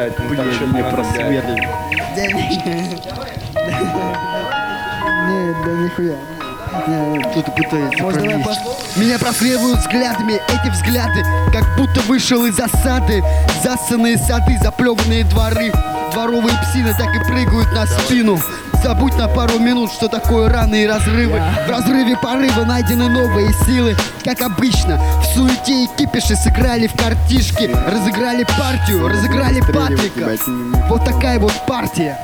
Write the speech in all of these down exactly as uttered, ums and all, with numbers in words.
напрягает. Ну, так что Блин, меня просверлили. Не, да нихуя. Кто-то пытается Может, давай пролезть. пос- Меня просверлывают взглядами эти взгляды, как будто вышел из засады. Засанные сады, заплеванные дворы. Дворовые псины так и прыгают на спину. Забудь на пару минут, что такое раны и разрывы. В разрыве порыва найдены новые силы. Как обычно, в суете и кипише сыграли в картишки. Разыграли партию, разыграли Патрика. Вот такая вот партия.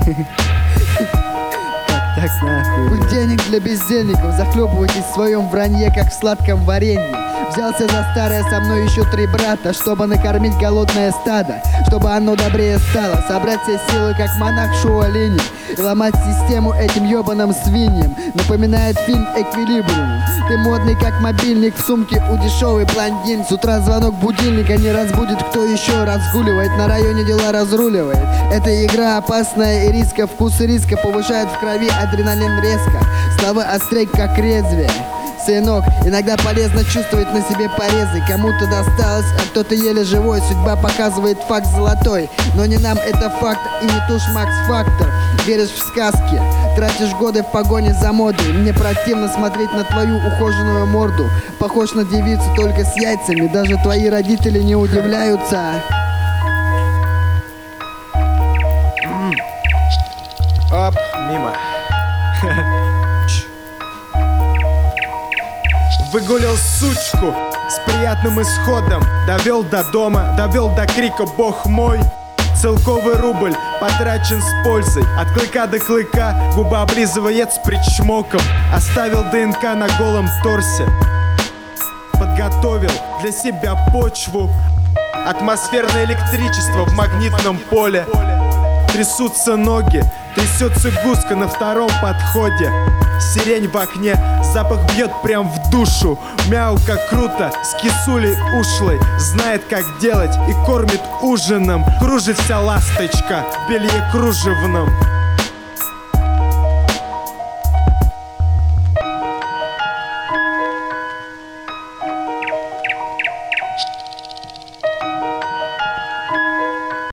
Так нахуй. Денег для бездельников, захлебывайтесь в своем вранье, как в сладком варенье. Взялся за старое, со мной еще три брата, чтобы накормить голодное стадо, чтобы оно добрее стало, собрать все силы, как монах Шуалини, и ломать систему этим ебаным свиньям. Напоминает фильм «Эквилибриум». Ты модный, как мобильник в сумке у дешевый блондин. С утра звонок будильника не разбудит, кто еще разгуливает, на районе дела разруливает. Эта игра опасная и риска, вкус риска повышает в крови адреналин резко. Слова острей, как лезвие. Сынок, иногда полезно чувствовать на себе порезы. Кому-то досталось, а кто-то еле живой. Судьба показывает факт золотой, но не нам это факт и не тушь Макс-фактор. Веришь в сказки, тратишь годы в погоне за модой. Мне противно смотреть на твою ухоженную морду. Похож на девицу, только с яйцами. Даже твои родители не удивляются. Оп, мимо. Выгулял сучку с приятным исходом. Довел до дома, довел до крика, бог мой. Целковый рубль потрачен с пользой. От клыка до клыка губа облизывает с причмоком. Оставил ДНК на голом торсе. Подготовил для себя почву. Атмосферное электричество в магнитном поле. Трясутся ноги, трясется гуска на втором подходе. Сирень в окне, запах бьет прям в душу. Мяу, как круто, с кисулей ушлой. Знает, как делать и кормит ужином. Кружит вся ласточка в белье кружевном.